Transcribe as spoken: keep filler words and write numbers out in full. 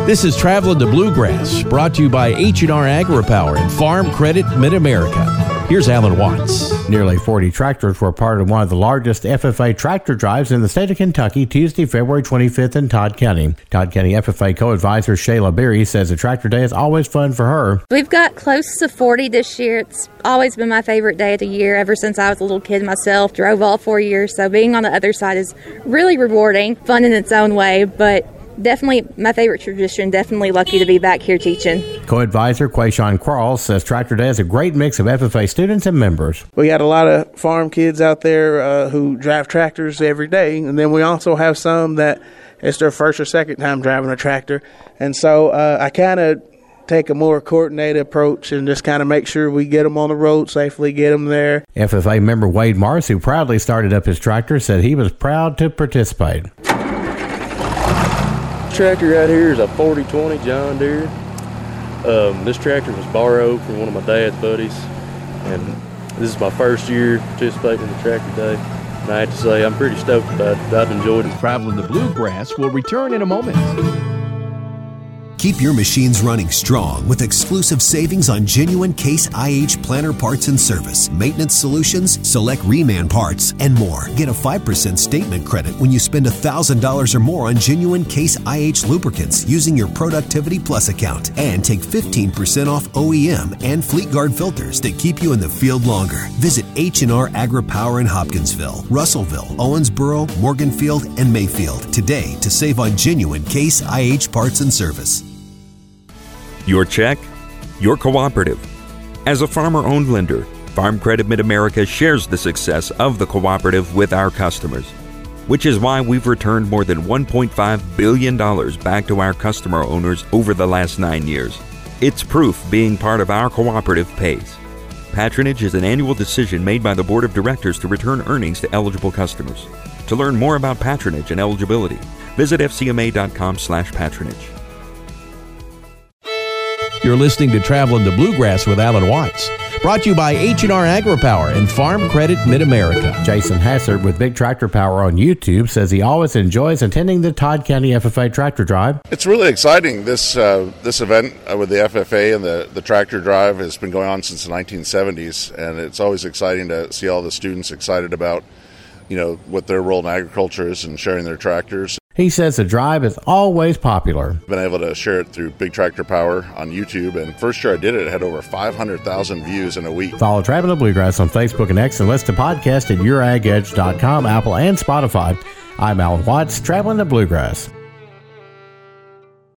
This is Traveling the Bluegrass, brought to you by H and R AgriPower and Farm Credit Mid-America. Here's Alan Watts. Nearly forty tractors were part of one of the largest F F A tractor drives in the state of Kentucky Tuesday, February twenty-fifth in Todd County. Todd County F F A co-advisor Shayla Berry says a tractor day is always fun for her. We've got close to forty this year. It's always been my favorite day of the year ever since I was a little kid myself. Drove all four years, so being on the other side is really rewarding, fun in its own way, but definitely my favorite tradition. Definitely lucky to be back here teaching. Co-advisor Quayshawn Quarles says Tractor Day is a great mix of F F A students and members. We got a lot of farm kids out there uh, who drive tractors every day, and then we also have some that it's their first or second time driving a tractor. And so uh, I kind of take a more coordinated approach and just kind of make sure we get them on the road safely, get them there. F F A member Wade Mars, who proudly started up his tractor, said he was proud to participate. Tractor right here is a forty twenty John Deere. Um, this tractor was borrowed from one of my dad's buddies, and this is my first year participating in the Tractor Day. And I have to say, I'm pretty stoked about it. I've enjoyed it. Traveling the Bluegrass will return in a moment. Keep your machines running strong with exclusive savings on genuine Case I H planter parts and service, maintenance solutions, select reman parts, and more. Get a five percent statement credit when you spend one thousand dollars or more on genuine Case I H lubricants using your Productivity Plus account. And take fifteen percent off O E M and Fleet Guard filters that keep you in the field longer. Visit H and R AgriPower in Hopkinsville, Russellville, Owensboro, Morganfield, and Mayfield today to save on genuine Case I H parts and service. Your check, your cooperative. As a farmer-owned lender, Farm Credit Mid-America shares the success of the cooperative with our customers, which is why we've returned more than one point five billion dollars back to our customer owners over the last nine years. It's proof being part of our cooperative pays. Patronage is an annual decision made by the Board of Directors to return earnings to eligible customers. To learn more about patronage and eligibility, visit f c m a dot com slash patronage. You're listening to Traveling the Bluegrass with Alan Watts, brought to you by H and R AgriPower and Farm Credit Mid-America. Jason Hassard with Big Tractor Power on YouTube says he always enjoys attending the Todd County F F A Tractor Drive. It's really exciting. This uh, this event uh, with the F F A and the, the Tractor Drive has been going on since the nineteen seventies, and it's always exciting to see all the students excited about, you know, what their role in agriculture is and sharing their tractors. He says the drive is always popular. I've been able to share it through Big Tractor Power on YouTube, and first year I did it, it had over five hundred thousand views in a week. Follow Traveling the Bluegrass on Facebook and X and listen to podcasts at your ag edge dot com, Apple, and Spotify. I'm Alan Watts, Traveling the Bluegrass.